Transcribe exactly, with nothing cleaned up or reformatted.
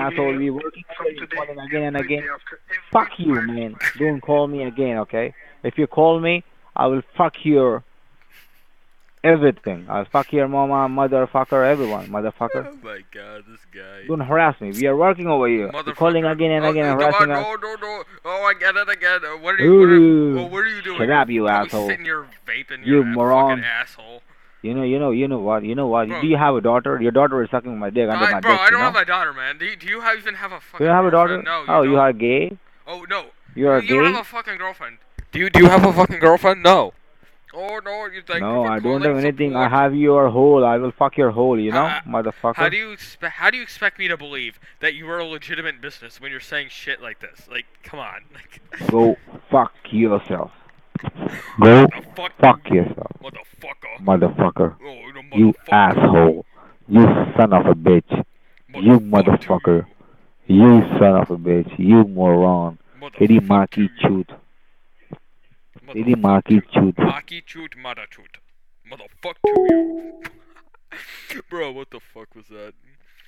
asshole. We working over you calling again and again. Fuck you, man. Don't call me again, okay? If you call me, I will fuck your everything. I'll fuck your mama, motherfucker, everyone, motherfucker. Oh my god, this guy. Don't harass me. We are working over here. You're calling Motherfucker. again and Oh, again, uh, harassing us. no, no, no. Oh, I get it again. Uh, What are you, what are, oh, Ooh, what are you doing? shut up, you You're probably asshole. sitting here vaping, You you a fucking moron. asshole. You know, you know, you know what? You know what? Bro, Do you have a daughter? Your daughter is sucking my dick under I, my bro, dick, I you don't have know? a daughter, man. Do you, do you have, even have a You fucking don't have a daughter? girlfriend? No, you Oh, don't. you are gay? Oh, no. You are You, you don't gay? have a fucking girlfriend. Do you, do you have a fucking girlfriend? No. Oh, no, you thank you No, for I don't calling have anything. I support. have your hole. I will fuck your hole, you know, How, how motherfucker. do you expect, how do you expect me to believe that you are a legitimate business when you're saying shit like this? Like, come on. Like, Go fuck yourself. Go the fuck fuck you, yourself, motherfucker. motherfucker. Oh, the You motherfucker. asshole. You son of a bitch. You Motherfuck to motherfucker. you. You son of a bitch. You moron. Kitty Motherfuck to Marky you. Chute. Kitty Motherfuck Marky to Chute. Maki Choot Mother Choot. Motherfuck to you. Bro, what the fuck was that?